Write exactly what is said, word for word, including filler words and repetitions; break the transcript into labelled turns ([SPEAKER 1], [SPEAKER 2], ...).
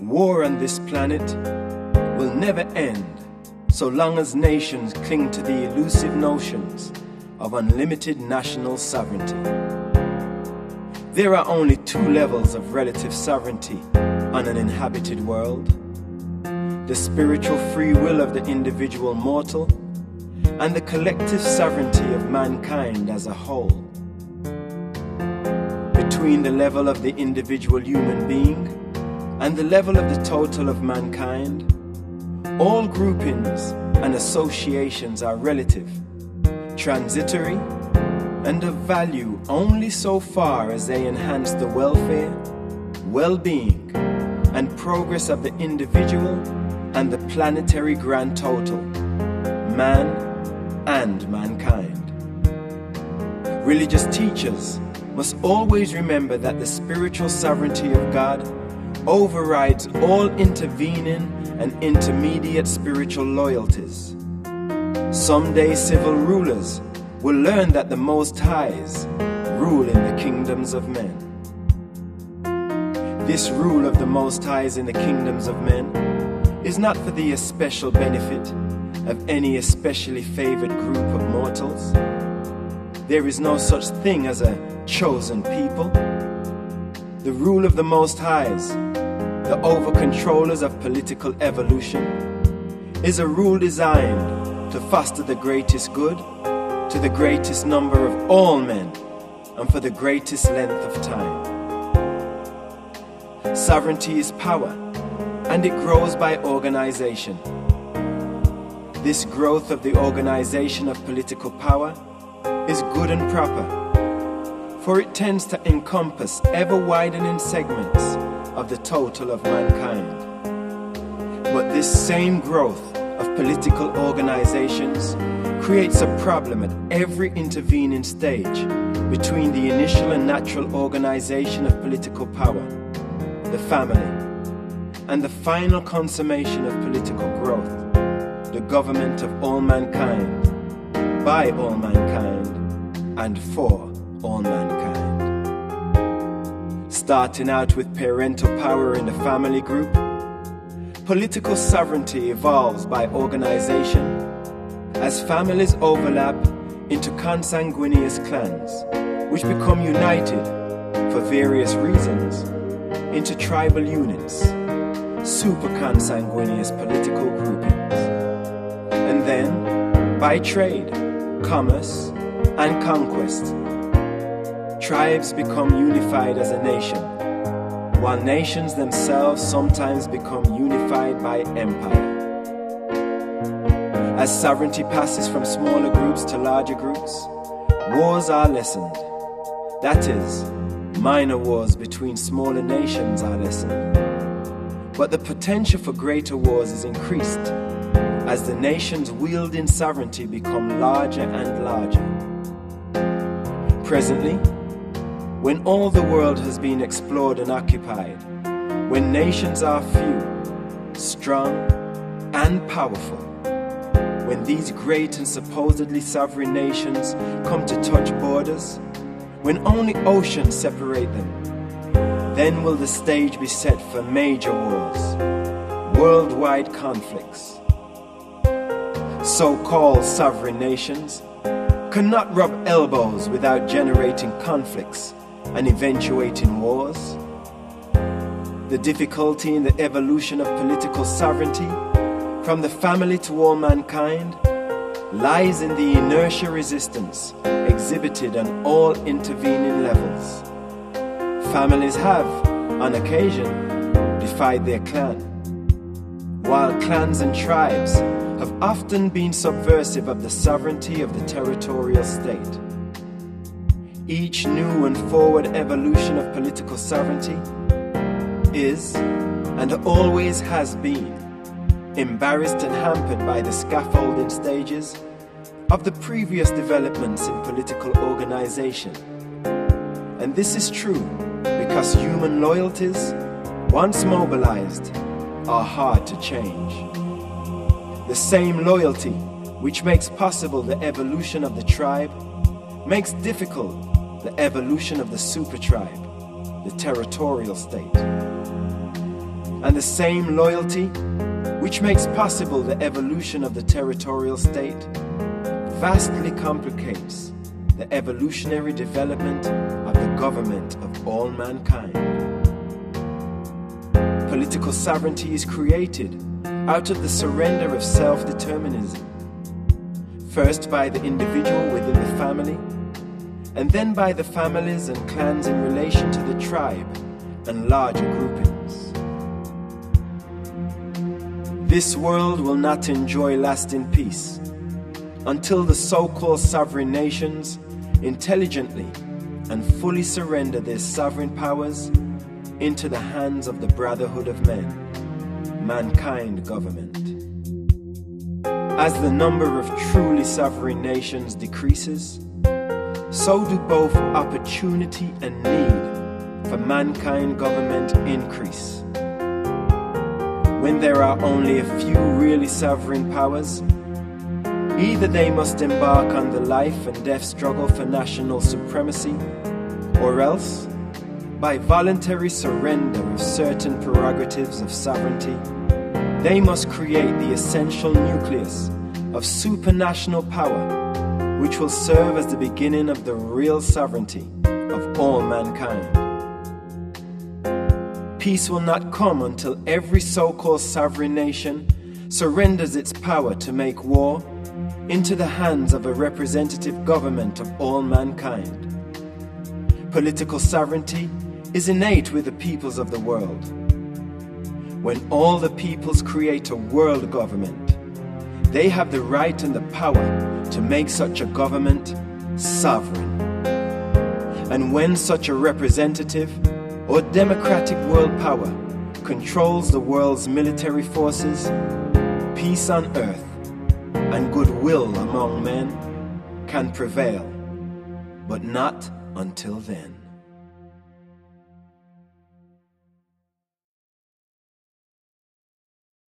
[SPEAKER 1] War on this planet will never end so long as nations cling to the elusive notions of unlimited national sovereignty. There are only two levels of relative sovereignty on an inhabited world: the spiritual free will of the individual mortal and the collective sovereignty of mankind as a whole. Between the level of the individual human being and the level of the total of mankind, all groupings and associations are relative, transitory, and of value only so far as they enhance the welfare, well-being, and progress of the individual and the planetary grand total, man and mankind. Religious teachers must always remember that the spiritual sovereignty of God overrides all intervening and intermediate spiritual loyalties. Someday civil rulers will learn that the Most Highs rule in the kingdoms of men. This rule of the Most Highs in the kingdoms of men is not for the especial benefit of any especially favored group of mortals. There is no such thing as a chosen people. The rule of the Most Highs, the over-controllers of political evolution, is a rule designed to foster the greatest good to the greatest number of all men and for the greatest length of time. Sovereignty is power, and it grows by organization. This growth of the organization of political power is good and proper, for it tends to encompass ever-widening segments of the total of mankind. But this same growth of political organizations creates a problem at every intervening stage between the initial and natural organization of political power, the family, and the final consummation of political growth, the government of all mankind, by all mankind, and for all mankind. Starting out with parental power in the family group, political sovereignty evolves by organization as families overlap into consanguineous clans, which become united, for various reasons, into tribal units, super-consanguineous political groupings. And then, by trade, commerce, and conquest, tribes become unified as a nation, while nations themselves sometimes become unified by empire. As sovereignty passes from smaller groups to larger groups, wars are lessened. That is, minor wars between smaller nations are lessened. But the potential for greater wars is increased as the nations wielding sovereignty become larger and larger. Presently, when all the world has been explored and occupied, when nations are few, strong, and powerful, when these great and supposedly sovereign nations come to touch borders, when only oceans separate them, then will the stage be set for major wars, worldwide conflicts. So-called sovereign nations cannot rub elbows without generating conflicts and eventuating wars. The difficulty in the evolution of political sovereignty from the family to all mankind lies in the inertia resistance exhibited on all intervening levels. Families have, on occasion, defied their clan, while clans and tribes have often been subversive of the sovereignty of the territorial state. Each new and forward evolution of political sovereignty is, and always has been, embarrassed and hampered by the scaffolding stages of the previous developments in political organization. And this is true because human loyalties, once mobilized, are hard to change. The same loyalty which makes possible the evolution of the tribe makes difficult the evolution of the super tribe, the territorial state. and the same loyalty which makes possible the evolution of the territorial state vastly complicates the evolutionary development of the government of all mankind. Political sovereignty is created out of the surrender of self-determinism, first by the individual within the family, and then by the families and clans in relation to the tribe and larger groupings. This world will not enjoy lasting peace until the so-called sovereign nations intelligently and fully surrender their sovereign powers into the hands of the brotherhood of men, mankind government. As the number of truly sovereign nations decreases, so do both opportunity and need for mankind government increase. When there are only a few really sovereign powers, either they must embark on the life and death struggle for national supremacy, or else, by voluntary surrender of certain prerogatives of sovereignty, they must create the essential nucleus of supranational power, which will serve as the beginning of the real sovereignty of all mankind. Peace will not come until every so-called sovereign nation surrenders its power to make war into the hands of a representative government of all mankind. Political sovereignty is innate with the peoples of the world. When all the peoples create a world government, they have the right and the power to make such a government sovereign. And when such a representative or democratic world power controls the world's military forces, peace on earth and goodwill among men can prevail, but not until then.